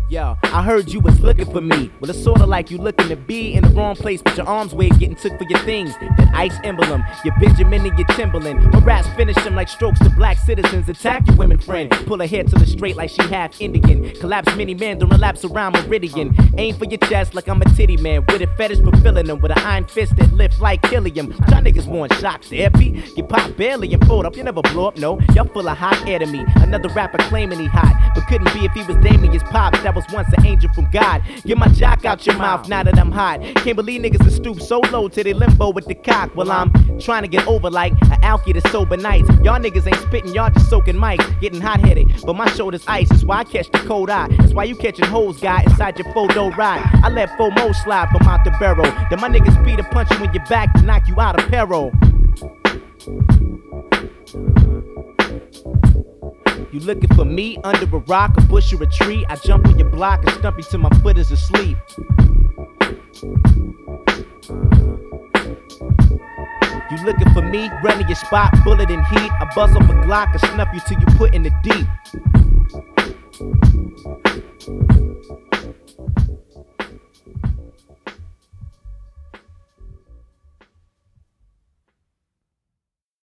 Yo, I heard you was looking for me. Well, it's sorta like you looking to be in the wrong place, but your arms wave getting took for your things. That ice emblem, your Benjamin and your Timberland. My raps finish them like strokes to black citizens. Attack your women friend. Pull her hair till it's straight like she half Indian. Collapse many men, don't relapse around Meridian. Aim for your chest like I'm a titty man. With a fetish for filling them. With an iron fist that lifts like helium. Y'all niggas want shock therapy. Get pop barely and fold up. You never blow up, no. Y'all full of hot air to me. Another rapper claiming he hot, but couldn't be if he was Damien's pops. That was once an angel from God. Get my jock out your mouth now that I'm hot. Can't believe niggas are stoop so low to they limbo with the cock. While I'm trying to get over like an alky to sober nights. Y'all niggas ain't spitting, y'all just soaking mics. Getting hot headed, but my shoulder's ice. That's why I catch the cold eye. That's why you catching hoes, guy, inside your photo ride. I let FOMO slide from out the barrel. Then my niggas speed to punch you in your back to knock you out of peril. You looking for me under a rock, a bush or a tree? I jump on your block and stump you till my foot is asleep. You looking for me, running your spot, bullet in heat. I buzz off a Glock and snuff you till you put in the deep.